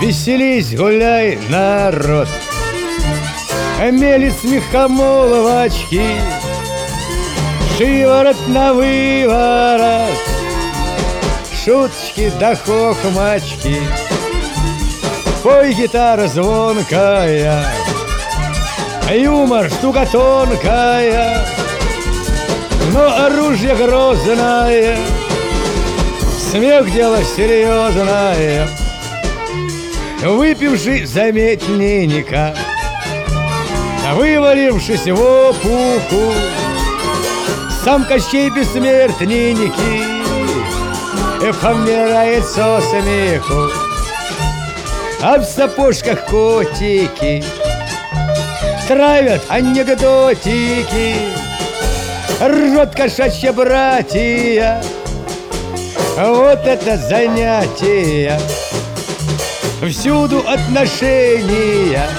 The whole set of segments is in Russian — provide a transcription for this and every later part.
Веселись, гуляй, народ, мелец мехомоловочки, шиворот на выворот, шуточки да хохмачки. Пой, гитара звонкая, юмор штука тонкая, но оружие грозное, смех дело серьезное. Выпивший, заметь, неника, вывалившись в опуху, сам Кощей бессмертненький помирает со смеху. А в сапожках котики травят анекдотики, ржет кошачья братья. Вот это занятие! Всюду отношения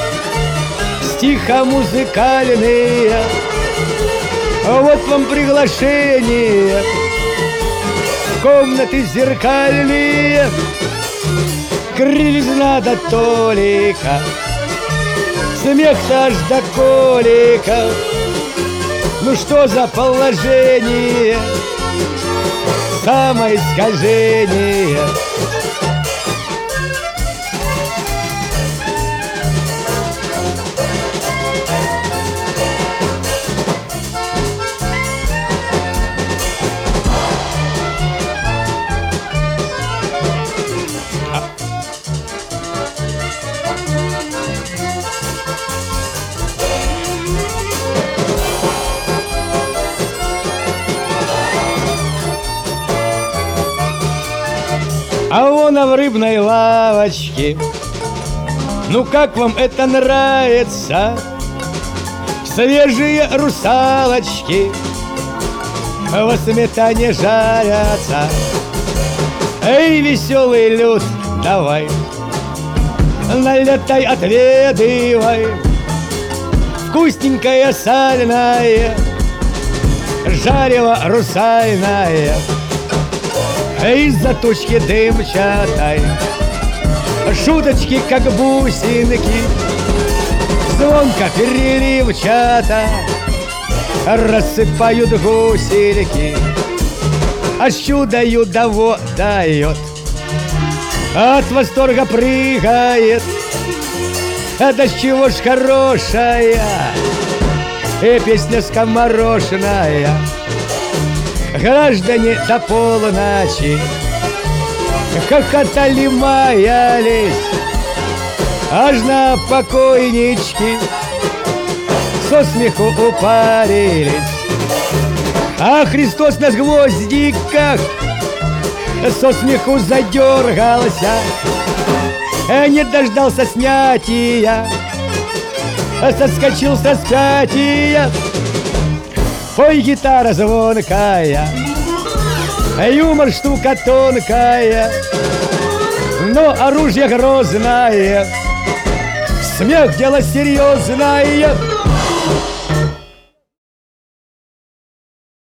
стихомузыкальные. Вот вам приглашение в комнаты зеркальные. Кривизна до толика, смех-то аж до колика. Ну что за положение, самоискажение? А вон в рыбной лавочке, ну как вам это нравится? Свежие русалочки во сметане жарятся. Эй, веселый люд, давай, налетай, отведывай. Вкусненькая сальная, жарево русальная, из-за тучки дымчатой, шуточки, как бусинки, звонко переливчато рассыпают гусельки. А чудо-юдово дает, от восторга прыгает. А да с чего ж хорошая и песня скоморошная. Граждане до полночи хохотали, маялись, аж на покойнички со смеху упарились. А Христос на гвоздиках со смеху задергался, не дождался снятия, соскочил со спятия. Ой, гитара звонкая, юмор штука тонкая, но оружие грозное, смех дело серьезное.